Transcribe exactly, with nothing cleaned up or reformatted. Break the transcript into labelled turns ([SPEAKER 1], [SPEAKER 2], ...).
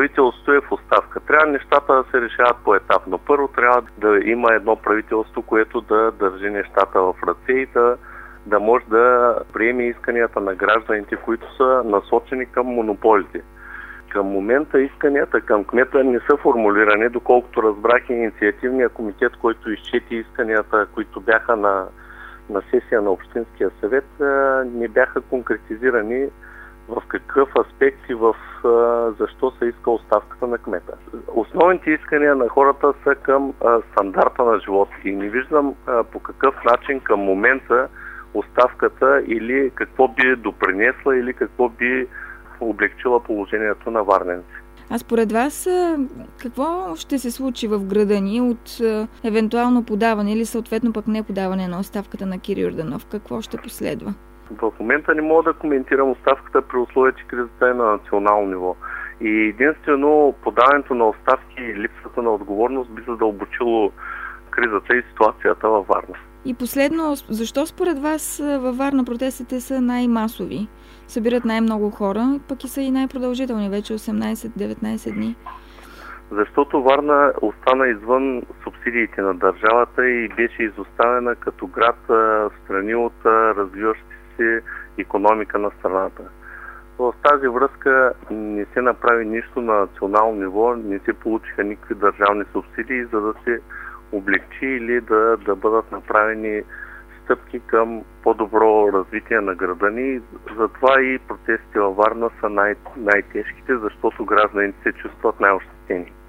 [SPEAKER 1] правителството е в оставка. Трябва нещата да се решават поетапно. Първо трябва да има едно правителство, което да държи нещата в ръце и да, да може да приеме исканията на гражданите, които са насочени към монополите. Към момента исканията към кмета не са формулирани, доколкото разбрах инициативния комитет, който изчети исканията, които бяха на, на сесия на Общинския съвет, не бяха конкретизирани в какъв аспект и в защо се иска оставката на кмета. Основните искания на хората са към а, стандарта на живот и не виждам а, по какъв начин към момента оставката или какво би допринесла или какво би облегчила положението на варненци.
[SPEAKER 2] А според вас какво ще се случи в града ни от евентуално подаване или съответно пък не подаване на оставката на Кирил Йорданов? Какво ще последва?
[SPEAKER 1] В момента не мога да коментирам оставката при условие, че кризата е на национално ниво. И единствено подаването на оставки и липсата на отговорност би задълбочило кризата и ситуацията във Варна.
[SPEAKER 2] И последно, защо според вас във Варна протестите са най-масови? Събират най-много хора, пък и са и най-продължителни, вече осемнайсет-деветнайсет дни.
[SPEAKER 1] Защото Варна остана извън субсидиите на държавата и беше изоставена като град в страни от развиващите се икономика на страната. В тази връзка не се направи нищо на национално ниво, не се получиха никакви държавни субсидии, за да се облегчи или да, да бъдат направени стъпки към по-добро развитие на града ни. Затова и протестите във Варна са най- най-тежките, защото гражданите се чувстват най-ощетени.